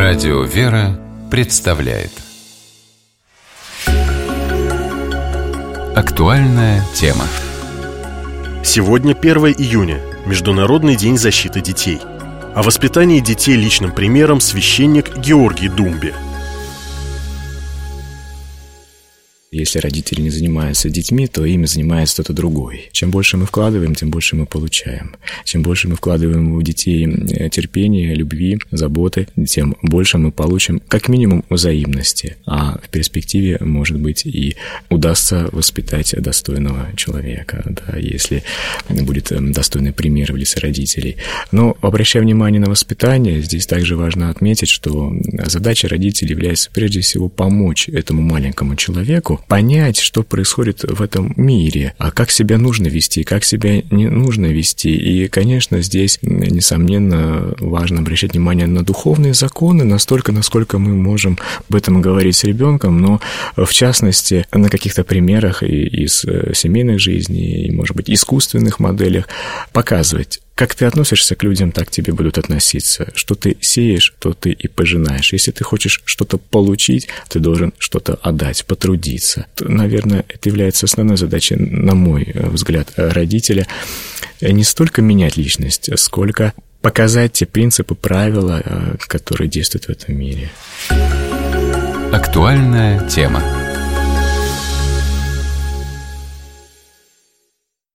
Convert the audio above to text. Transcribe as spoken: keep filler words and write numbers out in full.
Радио «Вера» представляет актуальная тема. Сегодня первое июня, Международный день защиты детей. О воспитании детей личным примером священник Георгий Думби. Если родители не занимаются детьми, то ими занимается кто-то другой. Чем больше мы вкладываем, тем больше мы получаем. Чем больше мы вкладываем в детей терпения, любви, заботы, тем больше мы получим как минимум взаимности. А в перспективе, может быть, и удастся воспитать достойного человека, да, если будет достойный пример в лице родителей. Но, обращая внимание на воспитание, здесь также важно отметить, что задача родителей является прежде всего помочь этому маленькому человеку понять, что происходит в этом мире, а как себя нужно вести, как себя не нужно вести. И, конечно, здесь, несомненно, важно обращать внимание на духовные законы, настолько, насколько мы можем об этом говорить с ребенком, но, в частности, на каких-то примерах из семейных жизней, и, может быть, искусственных моделях показывать, как ты относишься к людям, так к тебе будут относиться. Что ты сеешь, то ты и пожинаешь. Если ты хочешь что-то получить, ты должен что-то отдать, потрудиться. То, наверное, это является основной задачей, на мой взгляд, родителя. Не столько менять личность, сколько показать те принципы, правила, которые действуют в этом мире. Актуальная тема.